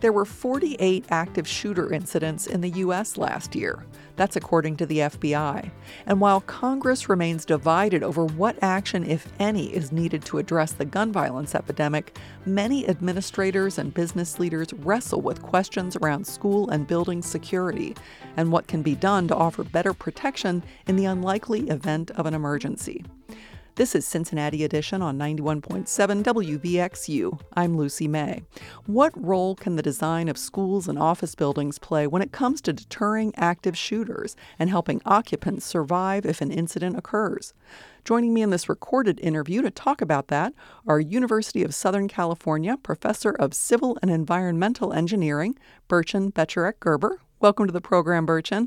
There were 48 active shooter incidents in the U.S. last year. That's according to the FBI. And while Congress remains divided over what action, if any, is needed to address the gun violence epidemic, many administrators and business leaders wrestle with questions around school and building security and what can be done to offer better protection in the unlikely event of an emergency. This is Cincinnati Edition on 91.7 WVXU. I'm Lucy May. What role can the design of schools and office buildings play when it comes to deterring active shooters and helping occupants survive if an incident occurs? Joining me in this recorded interview to talk about that are University of Southern California Professor of Civil and Environmental Engineering, Burçin Becerek-Gerber. Welcome to the program, Burçin.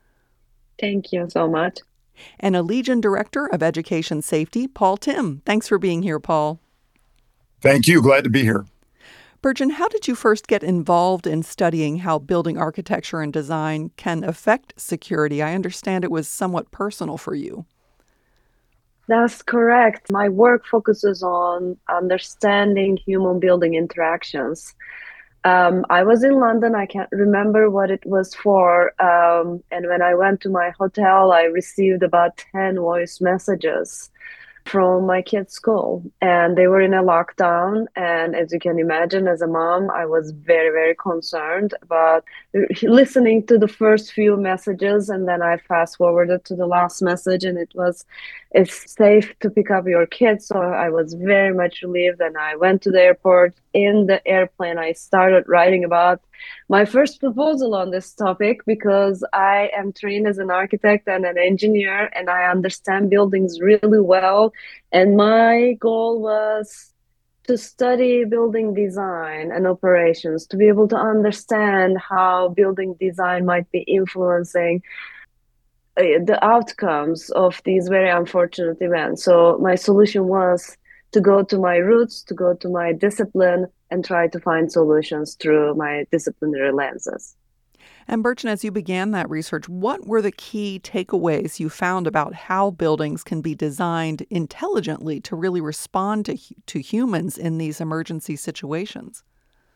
Thank you so much. And Allegion Director of Education Safety, Paul Timm. Thanks for being here, Paul. Thank you. Glad to be here. Burçin, how did you first get involved in studying how building architecture and design can affect security? I understand it was somewhat personal for you. That's correct. My work focuses on understanding human-building interactions. I was in London. I can't remember what it was for. And when I went to my hotel, I received about 10 voice messages from my kids' school. And they were in a lockdown. And as you can imagine, as a mom, I was very, very concerned about listening to the first few messages. And then I fast forwarded to the last message, and it's safe to pick up your kids. So I was very much relieved. And I went to the airport. In the airplane, I started writing about my first proposal on this topic because I am trained as an architect and an engineer, and I understand buildings really well. And my goal was to study building design and operations, to be able to understand how building design might be influencing the outcomes of these very unfortunate events. So my solution was to go to my roots, to go to my discipline, and try to find solutions through my disciplinary lenses. And Burçin, as you began that research, what were the key takeaways you found about how buildings can be designed intelligently to really respond to humans in these emergency situations?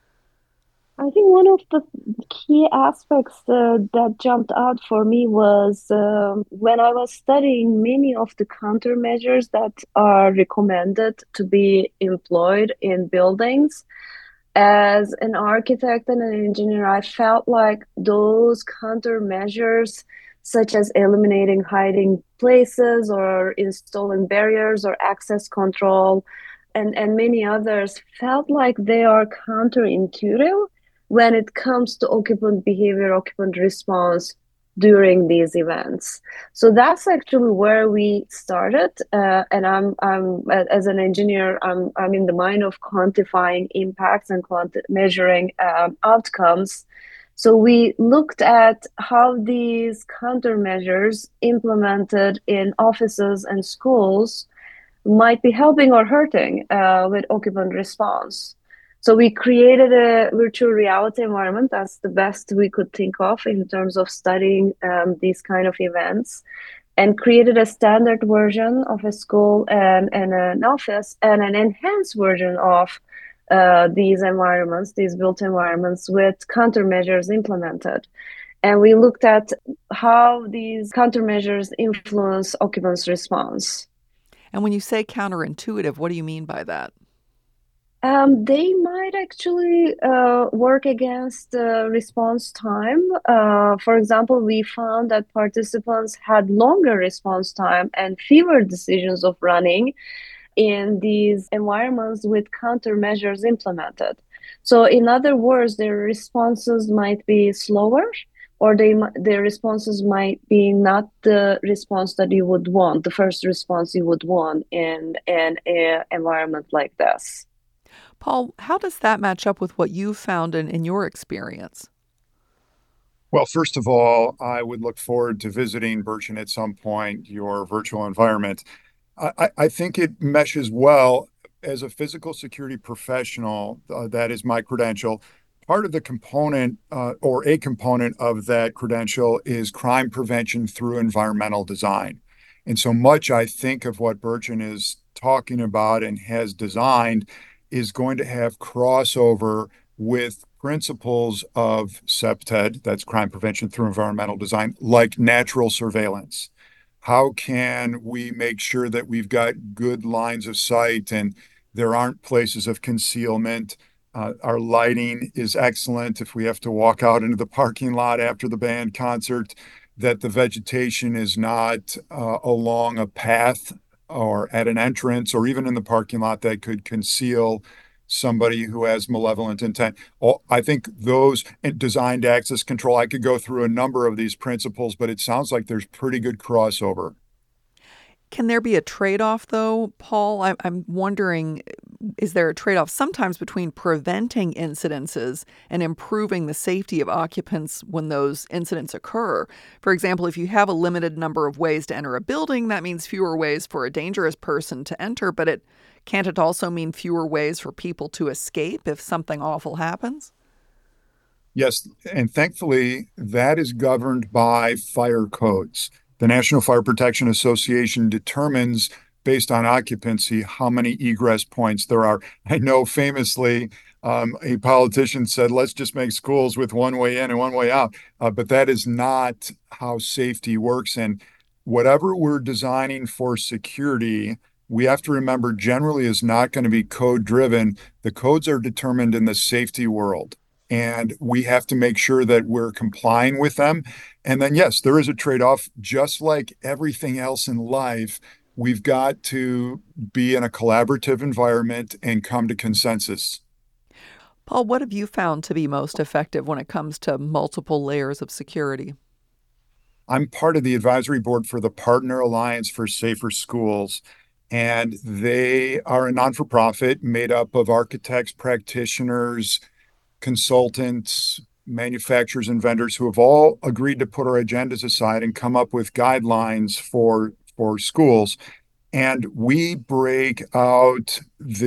I think one of the key aspects that jumped out for me was when I was studying many of the countermeasures that are recommended to be employed in buildings. As an architect and an engineer, I felt like those countermeasures, such as eliminating hiding places or installing barriers or access control, and many others, felt like they are counterintuitive when it comes to occupant behavior, occupant response during these events. So that's actually where we started. And I'm as an engineer, I'm in the mind of quantifying impacts and measuring outcomes. So we looked at how these countermeasures implemented in offices and schools might be helping or hurting with occupant response. So we created a virtual reality environment. That's the best we could think of in terms of studying these kind of events, and created a standard version of a school and an office, and an enhanced version of these environments, these built environments with countermeasures implemented. And we looked at how these countermeasures influence occupants' response. And when you say counterintuitive, what do you mean by that? They might actually work against response time. For example, we found that participants had longer response time and fewer decisions of running in these environments with countermeasures implemented. So in other words, their responses might be slower, or their responses might be not the response that you would want, the first response you would want in an environment like this. Paul, how does that match up with what you've found in your experience? Well, first of all, I would look forward to visiting Burçin at some point, your virtual environment. I think it meshes well as a physical security professional. That is my credential. Part of the component or a component of that credential is crime prevention through environmental design. And so much, I think, of what Burçin is talking about and has designed is going to have crossover with principles of CPTED, that's crime prevention through environmental design, like natural surveillance. How can we make sure that we've got good lines of sight and there aren't places of concealment? Our lighting is excellent. If we have to walk out into the parking lot after the band concert, that the vegetation is not along a path or at an entrance or even in the parking lot that could conceal somebody who has malevolent intent. I think those designed access control, I could go through a number of these principles, but it sounds like there's pretty good crossover. Can there be a trade-off, though, Paul? I'm wondering, is there a trade-off sometimes between preventing incidences and improving the safety of occupants when those incidents occur? For example, if you have a limited number of ways to enter a building, that means fewer ways for a dangerous person to enter, but can't it also mean fewer ways for people to escape if something awful happens? Yes, and thankfully, that is governed by fire codes. The National Fire Protection Association determines, based on occupancy, how many egress points there are. I know famously, a politician said, let's just make schools with one way in and one way out. But that is not how safety works. And whatever we're designing for security, we have to remember generally is not going to be code driven. The codes are determined in the safety world. And we have to make sure that we're complying with them. And then, yes, there is a trade-off. Just like everything else in life, we've got to be in a collaborative environment and come to consensus. Paul, what have you found to be most effective when it comes to multiple layers of security? I'm part of the advisory board for the Partner Alliance for Safer Schools, and they are a non-for-profit made up of architects, practitioners, consultants, manufacturers, and vendors who have all agreed to put our agendas aside and come up with guidelines for schools. And we break out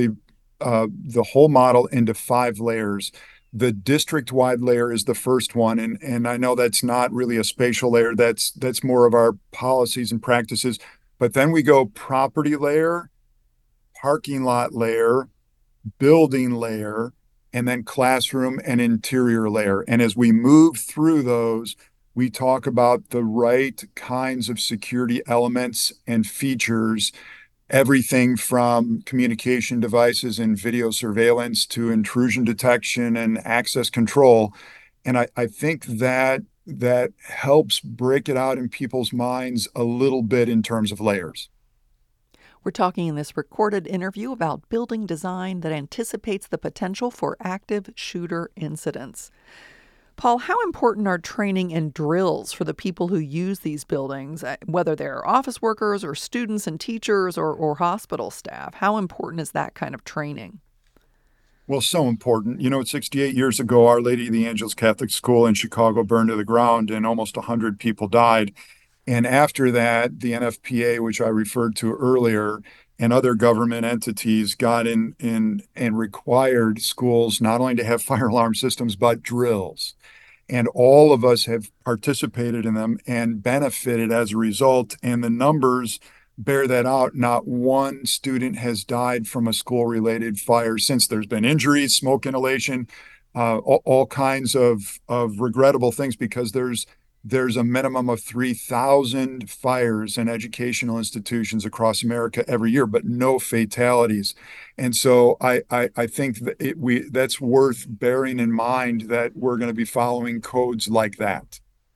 the whole model into 5 layers. The district-wide layer is the first one, and I know that's not really a spatial layer. That's more of our policies and practices. But then we go property layer, parking lot layer, building layer, and then classroom and interior layer. And as we move through those, we talk about the right kinds of security elements and features, everything from communication devices and video surveillance to intrusion detection and access control. And I think that helps break it out in people's minds a little bit in terms of layers. We're talking in this recorded interview about building design that anticipates the potential for active shooter incidents. Paul, how important are training and drills for the people who use these buildings, whether they're office workers or students and teachers or hospital staff? How important is that kind of training? Well, so important. 68 years ago, Our Lady of the Angels Catholic School in Chicago burned to the ground and almost 100 people died. And after that, the NFPA, which I referred to earlier, and other government entities got in and required schools not only to have fire alarm systems, but drills. And all of us have participated in them and benefited as a result. And the numbers bear that out. Not one student has died from a school-related fire since. There's been injuries, smoke inhalation, all kinds of regrettable things because there's a minimum of 3,000 fires in educational institutions across America every year, but no fatalities. And so I think that's worth bearing in mind that we're going to be following codes like that.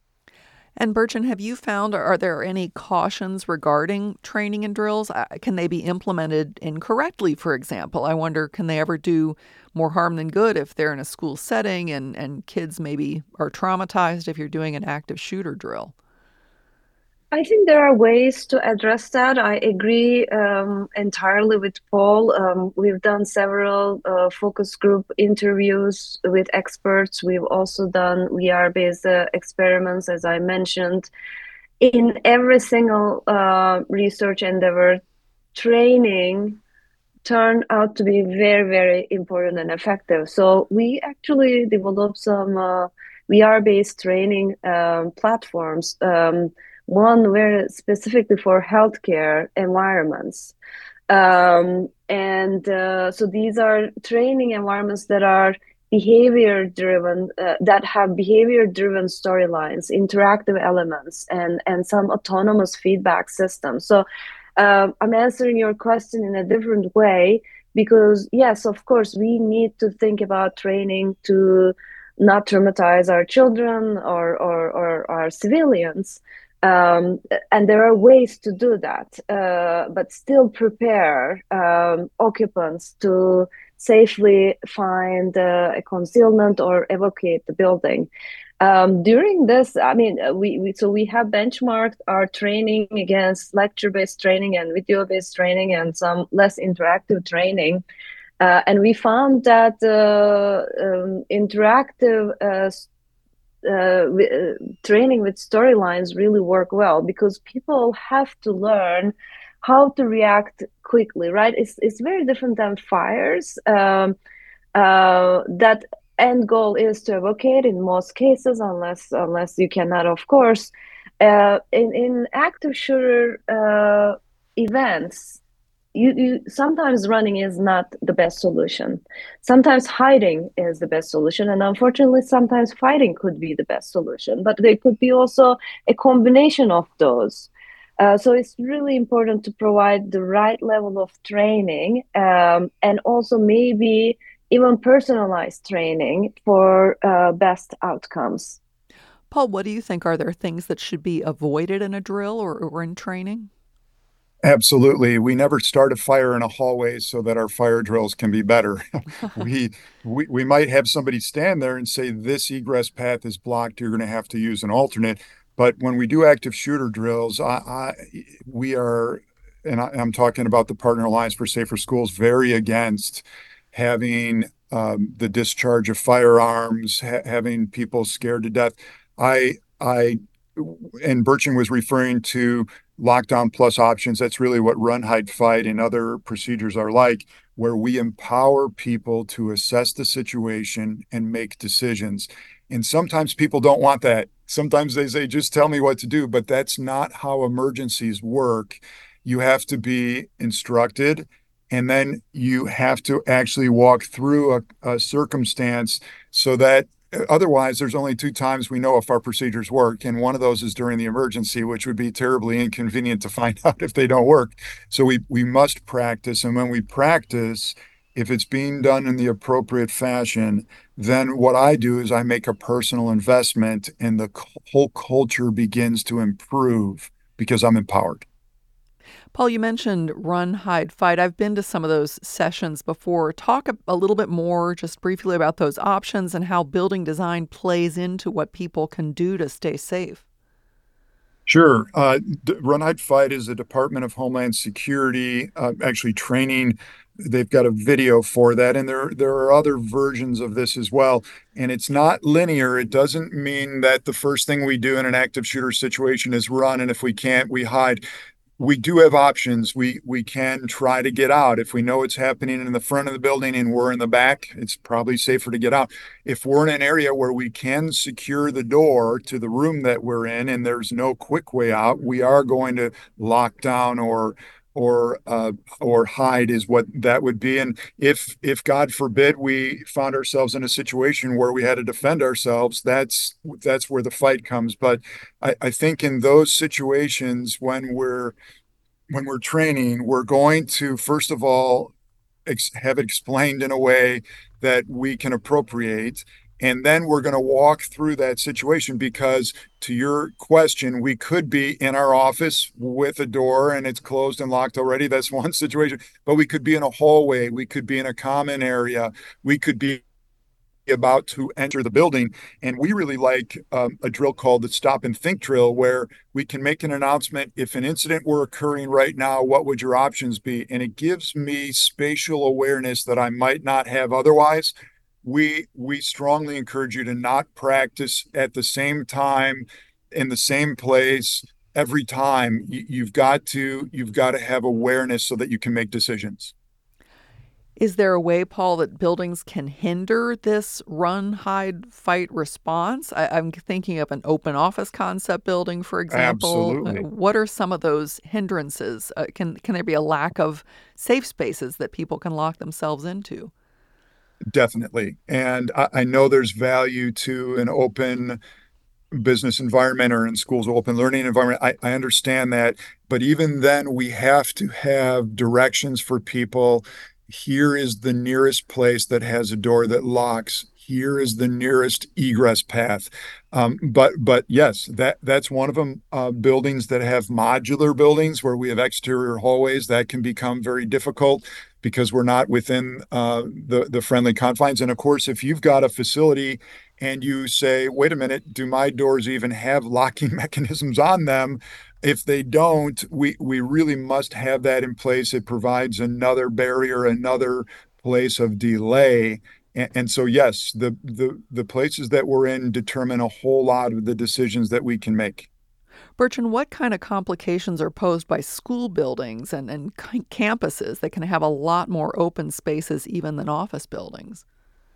And Burchin, have you found, are there any cautions regarding training and drills? Can they be implemented incorrectly, for example? I wonder, can they ever do more harm than good if they're in a school setting and kids maybe are traumatized if you're doing an active shooter drill? I think there are ways to address that. I agree entirely with Paul. We've done several focus group interviews with experts. We've also done VR-based experiments, as I mentioned. In every single research endeavor, training turned out to be very, very important and effective. So we actually developed some VR-based training platforms. One very specifically for healthcare environments. So these are training environments that are that have behavior driven storylines, interactive elements, and some autonomous feedback systems. So I'm answering your question in a different way because yes, of course, we need to think about training to not traumatize our children or our civilians. And there are ways to do that, but still prepare occupants to safely find a concealment or evacuate the building. During this, I mean, we have benchmarked our training against lecture-based training and video-based training and some less interactive training. And we found that interactive training with storylines really work well because people have to learn how to react quickly, right? It's very different than fires. That end goal is to evacuate in most cases, unless you cannot, of course. In active shooter events, you sometimes running is not the best solution. Sometimes hiding is the best solution, and unfortunately, sometimes fighting could be the best solution. But there could be also a combination of those. So it's really important to provide the right level of training, and also maybe even personalized training for best outcomes. Paul, what do you think? Are there things that should be avoided in a drill or in training? Absolutely. We never start a fire in a hallway so that our fire drills can be better. We we might have somebody stand there and say this egress path is blocked, you're going to have to use an alternate. But when we do active shooter drills, we are, and I'm talking about the Partner Alliance for Safer Schools, very against having the discharge of firearms, having people scared to death. I and Burchin was referring to lockdown plus options. That's really what run, hide, fight and other procedures are like, where we empower people to assess the situation and make decisions. And sometimes people don't want that. Sometimes they say, just tell me what to do, but that's not how emergencies work. You have to be instructed, and then you have to actually walk through a circumstance so that otherwise, there's only two times we know if our procedures work, and one of those is during the emergency, which would be terribly inconvenient to find out if they don't work. So we must practice, and when we practice, if it's being done in the appropriate fashion, then what I do is I make a personal investment, and the whole culture begins to improve because I'm empowered. Paul, you mentioned run, hide, fight. I've been to some of those sessions before. Talk a little bit more, just briefly, about those options and how building design plays into what people can do to stay safe. Sure. Run, Hide, Fight is the Department of Homeland Security actually training. They've got a video for that, and there are other versions of this as well. And it's not linear. It doesn't mean that the first thing we do in an active shooter situation is run, and if we can't, we hide. We do have options. We can try to get out. If we know it's happening in the front of the building and we're in the back, it's probably safer to get out. If we're in an area where we can secure the door to the room that we're in and there's no quick way out, we are going to lock down or hide is what that would be. And if God forbid we found ourselves in a situation where we had to defend ourselves, that's where the fight comes. But I think in those situations when we're training, we're going to first of all have it explained in a way that we can appropriate. And then we're going to walk through that situation because, to your question, we could be in our office with a door and it's closed and locked already. That's one situation. But we could be in a hallway. We could be in a common area. We could be about to enter the building. And we really like a drill called the Stop and Think drill, where we can make an announcement. If an incident were occurring right now, what would your options be? And it gives me spatial awareness that I might not have otherwise. We strongly encourage you to not practice at the same time in the same place every time. You've got to have awareness so that you can make decisions. Is there a way, Paul, that buildings can hinder this run, hide, fight response? I'm thinking of an open office concept building, for example. Absolutely. What are some of those hindrances? Can there be a lack of safe spaces that people can lock themselves into? Definitely. And I know there's value to an open business environment or in schools, open learning environment. I understand that. But even then, we have to have directions for people. Here is the nearest place that has a door that locks. Here is the nearest egress path. But yes, that's one of them. Buildings that have modular buildings where we have exterior hallways that can become very difficult because we're not within the friendly confines. And of course, if you've got a facility and you say, wait a minute, do my doors even have locking mechanisms on them? If they don't, we really must have that in place. It provides another barrier, another place of delay. And so, yes, the places that we're in determine a whole lot of the decisions that we can make. Bertrand, what kind of complications are posed by school buildings and campuses that can have a lot more open spaces even than office buildings?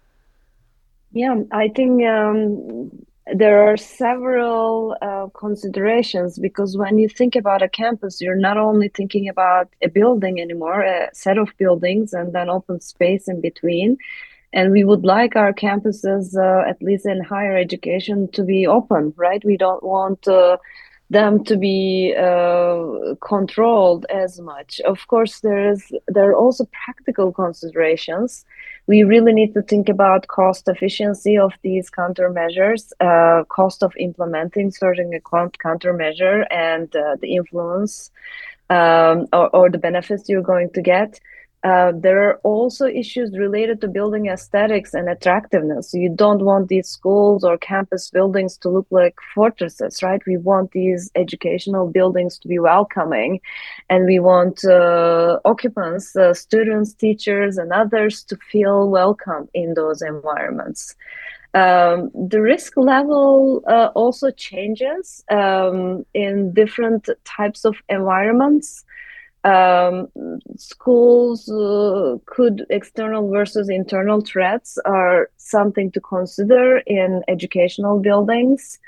Yeah, I think there are several considerations because when you think about a campus, you're not only thinking about a building anymore, a set of buildings, and then open space in between. And we would like our campuses, at least in higher education, to be open, right? We don't want them to be controlled as much. Of course, there are also practical considerations. We really need to think about cost efficiency of these countermeasures, cost of implementing certain countermeasure, and the influence or the benefits you're going to get. There are also issues related to building aesthetics and attractiveness. You don't want these schools or campus buildings to look like fortresses, right? We want these educational buildings to be welcoming, and we want occupants, students, teachers, and others to feel welcome in those environments. The risk level also changes in different types of environments. um, Schools could external versus internal threats are something to consider in educational buildings.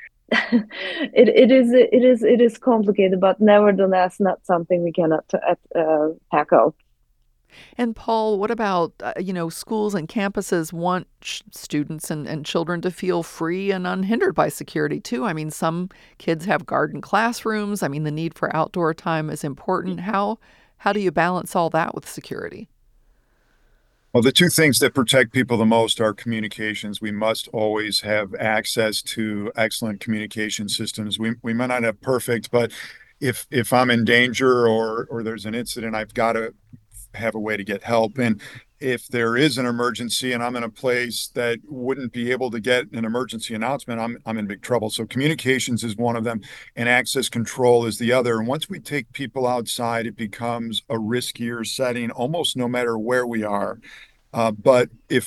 It is complicated, but nevertheless not something we cannot tackle. And Paul, what about, schools and campuses want students and children to feel free and unhindered by security too. I mean, some kids have garden classrooms. I mean, the need for outdoor time is important. How do you balance all that with security? Well, the two things that protect people the most are communications. We must always have access to excellent communication systems. We might not have perfect, but if I'm in danger or there's an incident, I've got to have a way to get help. And if there is an emergency and I'm in a place that wouldn't be able to get an emergency announcement, I'm in big trouble. So communications is one of them, and access control is the other. And once we take people outside, it becomes a riskier setting, almost no matter where we are. But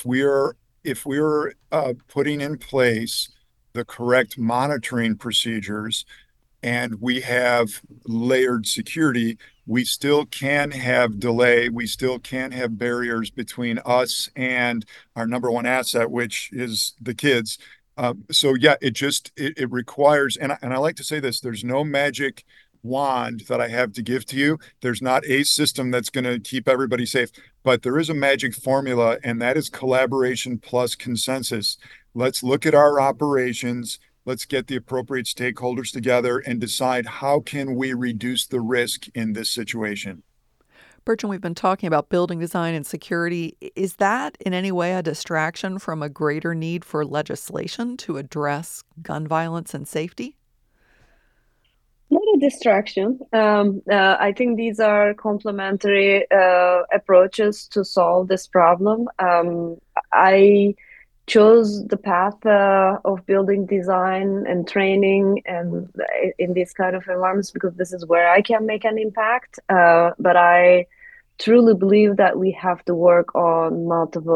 if we're putting in place the correct monitoring procedures and we have layered security, we still can have delay. We still can have barriers between us and our number one asset, which is the kids. So yeah, it requires, and I like to say this: there's no magic wand that I have to give to you. There's not a system that's going to keep everybody safe, but there is a magic formula, and that is collaboration plus consensus. Let's look at our operations. Let's get the appropriate stakeholders together and decide how can we reduce the risk in this situation. Bertrand, we've been talking about building design and security. Is that in any way a distraction from a greater need for legislation to address gun violence and safety? Not a distraction. I think these are complementary approaches to solve this problem. I chose the path of building design and training and in these kind of environments because this is where I can make an impact. But I truly believe that we have to work on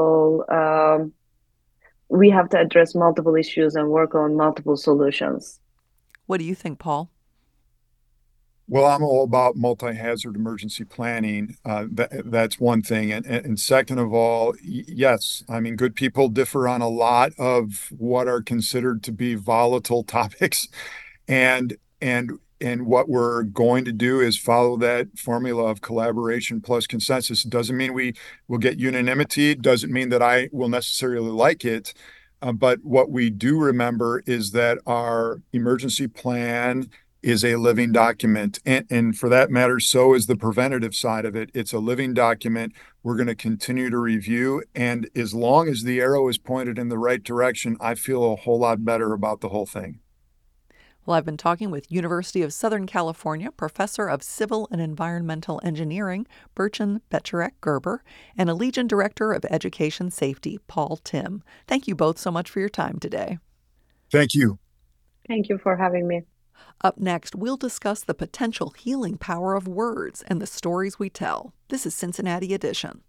we have to address multiple issues and work on multiple solutions. What do you think, Paul? Well, I'm all about multi-hazard emergency planning. That's one thing. And second of all, yes, I mean, good people differ on a lot of what are considered to be volatile topics. And And what we're going to do is follow that formula of collaboration plus consensus. It doesn't mean we will get unanimity. It doesn't mean that I will necessarily like it. But what we do remember is that our emergency plan is a living document. And for that matter, so is the preventative side of it. It's a living document we're going to continue to review. And as long as the arrow is pointed in the right direction, I feel a whole lot better about the whole thing. Well, I've been talking with University of Southern California Professor of Civil and Environmental Engineering, Burcin Becharek-Gerber, and Allegiant Director of Education Safety, Paul Timm. Thank you both so much for your time today. Thank you. Thank you for having me. Up next, we'll discuss the potential healing power of words and the stories we tell. This is Cincinnati Edition.